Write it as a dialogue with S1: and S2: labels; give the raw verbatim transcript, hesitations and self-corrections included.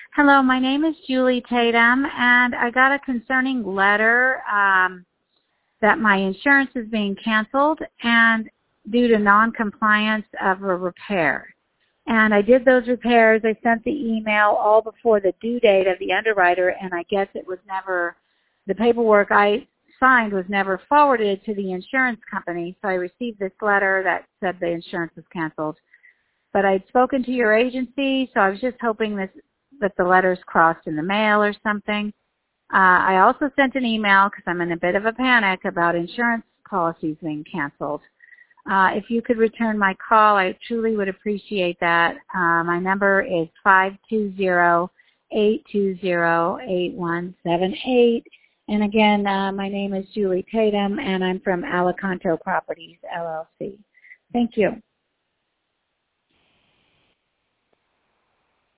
S1: Hello, my name is Julie Tatum, and I got a concerning letter um, that my insurance is being canceled and due to non-compliance of a repair. And I did those repairs. I sent the email all before the due date of the underwriter, and I guess it was never, the paperwork I signed was never forwarded to the insurance company. So I received this letter that said the insurance was canceled. But I'd spoken to your agency, so I was just hoping this, that the letters crossed in the mail or something. Uh, I also sent an email because I'm in a bit of a panic about insurance policies being canceled. Uh, if you could return my call, I truly would appreciate that. Uh, my number is five two zero, eight two zero, eight one seven eight. And again, uh, my name is Julie Tatum, and I'm from Alicanto Properties, L L C. Thank you.